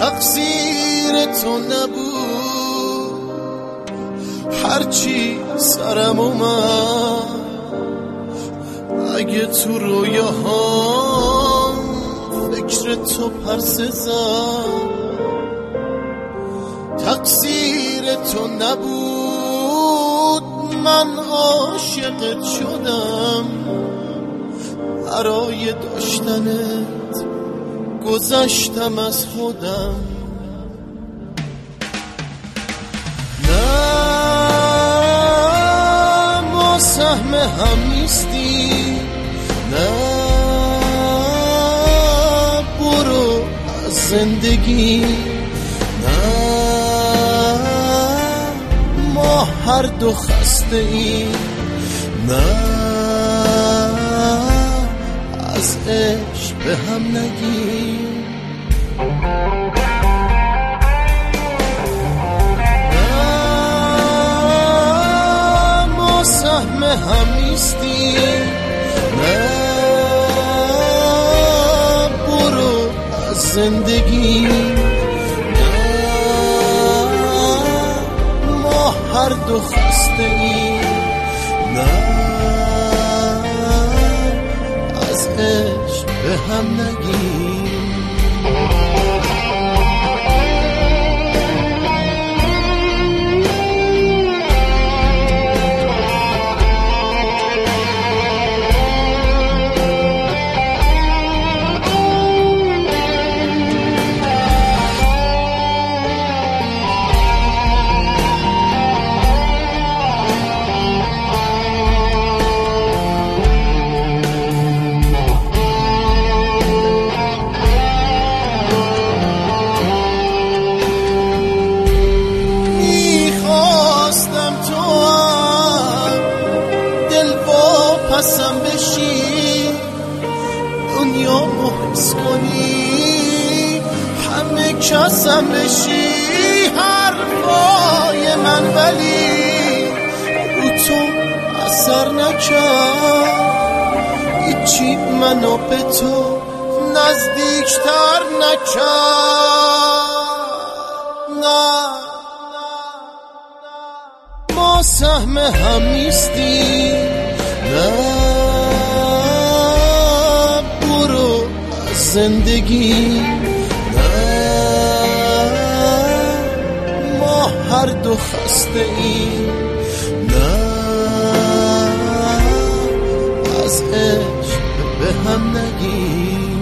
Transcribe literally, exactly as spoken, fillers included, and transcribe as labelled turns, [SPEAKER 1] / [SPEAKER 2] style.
[SPEAKER 1] تقصیر تو نبود، هرچی سرم اومد اگه تو رویاهام فکر تو پرسه زد. تقصیر تو نبود، من عاشقت شدم، برای داشتنت گذشتم از خودم. نه ما سهم هم نیستی، نه برو از زندگی، نه ما هر دو خسته ایم، نه از عشق به هم نگیم. نه ما سهم هم نیستیم، نه برو از زندگی، هر دو خسته ایم، نه از عشق به هم نگیم. پسم بشی دنیا محس کنی، همه کسم بشی حرفای من، ولی رو تو اثر نکرد، هیچی منو به تو نزدیکتر نکرد. نه ما سهم هم نیستیم، نه برو از زندگی، نه ما هر دو خسته ایم، نه از عشق به هم نگیم.